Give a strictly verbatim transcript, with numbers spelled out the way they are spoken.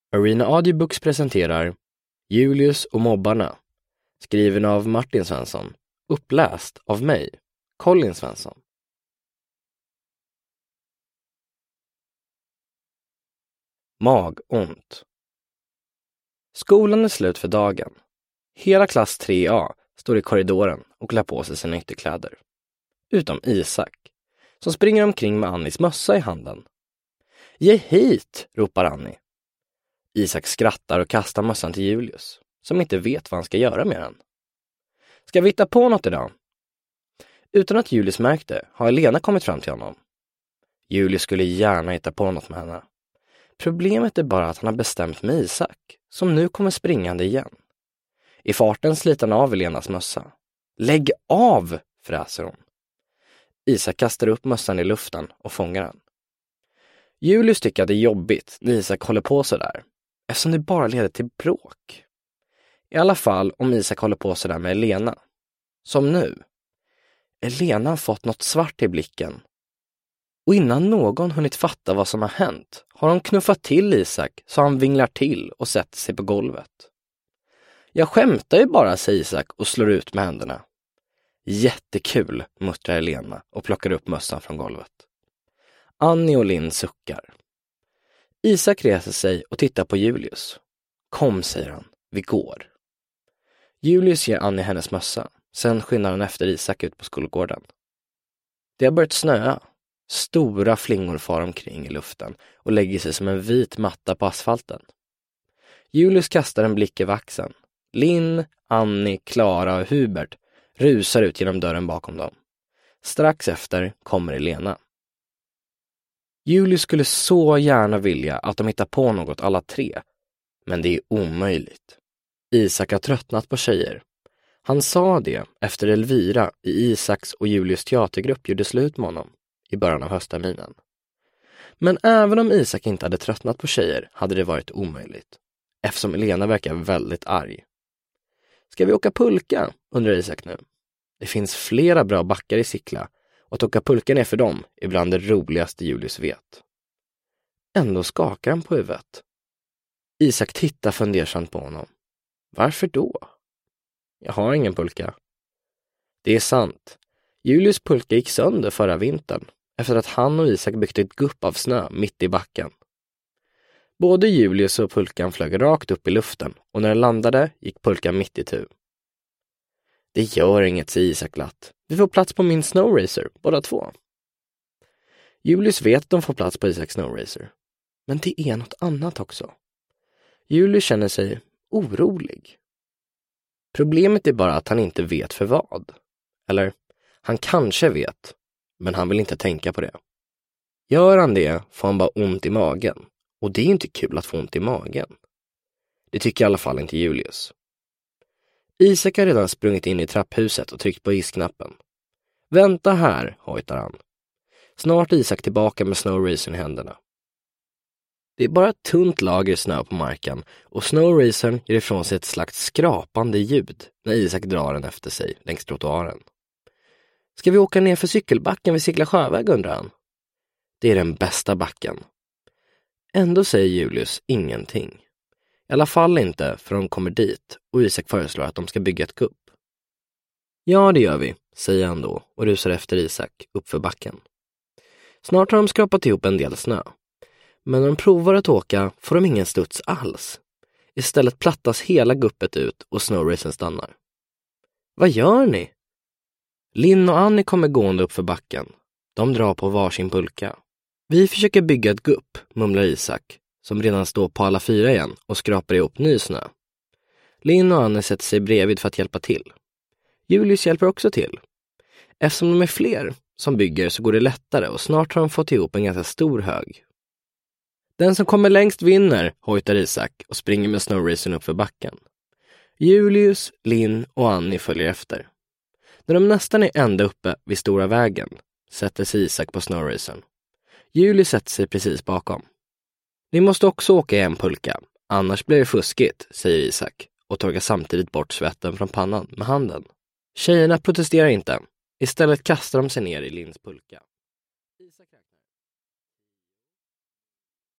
Arena Audiobooks presenterar Julius och mobbarna, skriven av Martin Svensson, uppläst av mig, Colin Svensson. Magont. Skolan är slut för dagen. Hela klass tre A står i korridoren och klär på sig sina ytterkläder. Utom Isak, som springer omkring med Annis mössa i handen. Ge hit, ropar Annie. Isak skrattar och kastar mössan till Julius, som inte vet vad han ska göra med den. Ska vi hitta på något idag? Utan att Julius märkte har Elena kommit fram till honom. Julius skulle gärna hitta på något med henne. Problemet är bara att han har bestämt med Isak, som nu kommer springande igen. I farten sliter han av Elenas mössa. Lägg av, fräser hon. Isak kastar upp mössan i luften och fångar den. Julius tycker att det är jobbigt när Isak håller på så där, eftersom det bara leder till bråk. I alla fall om Isak håller på så där med Elena. Som nu. Elena har fått något svart i blicken. Och innan någon hunnit fatta vad som har hänt har hon knuffat till Isak så han vinglar till och sätter sig på golvet. Jag skämtar ju bara, säger Isak och slår ut med händerna. Jättekul, muttrar Elena och plockar upp mössan från golvet. Annie och Linn suckar. Isak reser sig och tittar på Julius. Kom, säger han, vi går. Julius ger Annie hennes mössa. Sen skyndar han efter Isak ut på skolgården. Det har börjat snöa. Stora flingor far omkring i luften och lägger sig som en vit matta på asfalten. Julius kastar en blick över axeln. Linn, Annie, Klara och Hubert rusar ut genom dörren bakom dem. Strax efter kommer Elena. Julius skulle så gärna vilja att de hittar på något alla tre, men det är omöjligt. Isak har tröttnat på tjejer. Han sa det efter Elvira i Isaks och Julius teatergrupp gjorde slut med honom i början av höstterminen. Men även om Isak inte hade tröttnat på tjejer hade det varit omöjligt, eftersom Elena verkar väldigt arg. Ska vi åka pulka? Undrar Isak nu. Det finns flera bra backar i Sickla och att åka pulkan är för dem ibland det roligaste Julius vet. Ändå skakar han på huvudet. Isak tittar fundersamt på honom. Varför då? Jag har ingen pulka. Det är sant. Julius pulka gick sönder förra vintern efter att han och Isak byggt ett gupp av snö mitt i backen. Både Julius och pulkan flög rakt upp i luften och när den landade gick pulkan mitt i tur. Det gör inget, säger Isak glatt. Vi får plats på min snowracer, båda två. Julius vet att de får plats på Isaks snowracer. Men det är något annat också. Julius känner sig orolig. Problemet är bara att han inte vet för vad. Eller, han kanske vet, men han vill inte tänka på det. Gör han det får han bara ont i magen. Och det är inte kul att få ont i magen. Det tycker i alla fall inte Julius. Isak har redan sprungit in i trapphuset och tryckt på isknappen. Vänta här, hojtar han. Snart är Isak tillbaka med snowracern i händerna. Det är bara ett tunt lager snö på marken och snowracern ger ifrån sig ett slags skrapande ljud när Isak drar den efter sig längs trottoaren. Ska vi åka ner för cykelbacken vid Sickla sjöväg, undrar han. Det är den bästa backen. Ändå säger Julius ingenting. I alla fall inte för de kommer dit och Isak föreslår att de ska bygga ett gupp. Ja, det gör vi, säger han då och rusar efter Isak upp för backen. Snart har de skrapat ihop en del snö. Men när de provar att åka får de ingen studs alls. Istället plattas hela guppet ut och snowracen stannar. Vad gör ni? Linn och Annie kommer gående upp för backen. De drar på varsin pulka. Vi försöker bygga ett gupp, mumlar Isak, som redan står på alla fyra igen och skrapar ihop ny snö. Linn och Annie sätter sig bredvid för att hjälpa till. Julius hjälper också till. Eftersom de är fler som bygger så går det lättare och snart har de fått ihop en ganska stor hög. Den som kommer längst vinner, hojtar Isak och springer med snowracern upp för backen. Julius, Linn och Annie följer efter. När de nästan är ända uppe vid stora vägen sätter sig Isak på snowracern. Julius sätter sig precis bakom. Ni måste också åka i en pulka, annars blir det fuskigt, säger Isak och torkar samtidigt bort svetten från pannan med handen. Tjejerna protesterar inte. Istället kastar de sig ner i Linns pulka.